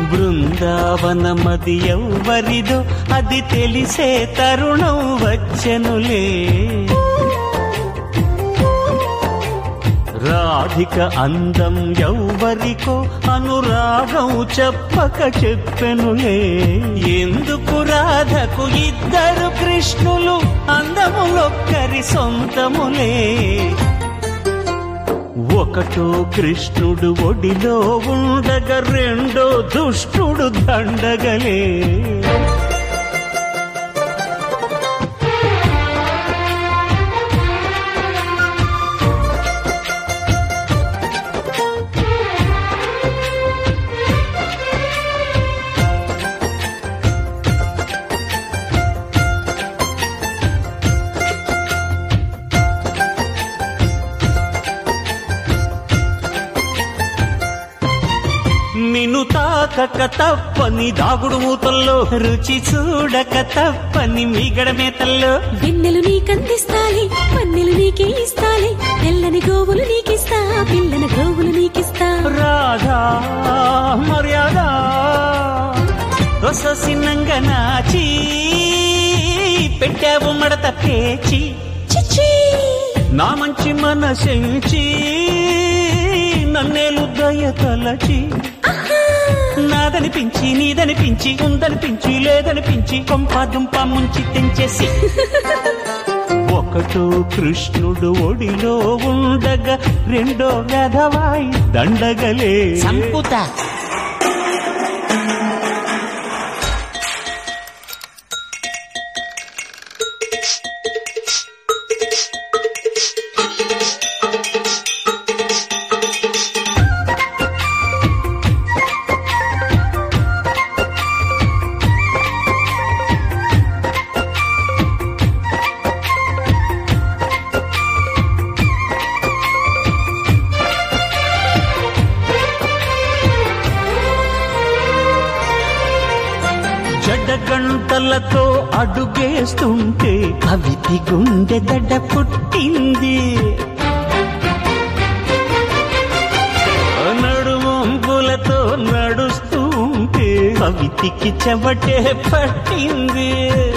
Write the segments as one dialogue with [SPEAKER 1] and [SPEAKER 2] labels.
[SPEAKER 1] బృందావనమది ఎవ్వరిదో అది తెలిసే తరుణం వచ్చెనులే. రాధిక అందం ఎవ్వరికో అనురాగం చెప్పక చెప్పెనులే. ఎందుకు రాధకు ఇద్దరు కృష్ణులు అందములొక్కరి సొంతములే. ఒకటో కృష్ణుడు ఒడిలో ఉండగా రెండో దుష్టుడు దండగలే. నిన్ను తాకక తప్పని దాగుడు మూతల్లో, రుచి చూడక తప్పని మీగడ మేతల్లో.
[SPEAKER 2] వెన్నెలు నీకందిస్తాలే, పన్నెలు నీకే ఇస్తాలే, తెల్లని గోవులు నీకిస్తా, పిల్లన గోవులు నీకిస్తా.
[SPEAKER 1] రాధా మర్యాద రొససిన్నంగా నాచి పెట్టావు మడత పేచి. నా మంచి మనసెంచి నన్నేలు దయ తలచి. నాదనిపించి నీదనిపించి ఉందనిపించి లేదనిపించి కొంపాదుంప ముంచి తెంచేసి. ఒకటో కృష్ణుడు ఒడిలో ఉండగా రెండో గధవాయి దండగలే. సంపుతా గంటలతో అడుగేస్తుంటే కవితి గుండె దడ పుట్టింది. నడువంపులతో నడుస్తూ ఉంటే కవితికి చెవటే పట్టింది.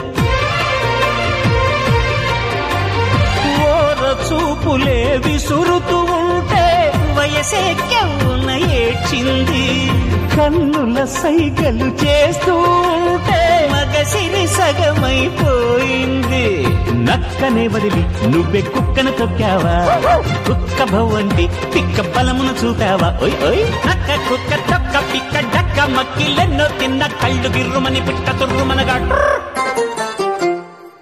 [SPEAKER 1] ఓర చూపులే విసురుతూ ఉంటే వయసే కెవ్వున ఏడ్చింది. కన్నుల సైగలు చేస్తూ ఉంటే మగసిరి సగమైపోయింది. నక్కనే వదిలి నువ్వే కుక్కను తొక్కావా, కుక్క భవండి పిక్క బలమును చూపావా. ఓయ్ ఓయ్ నక్క కుక్క తొక్క పిక్క డక్క మక్కిలెన్నో తిన్న కళ్ళు గిర్రుమని పిట్ట తుర్రుమనగా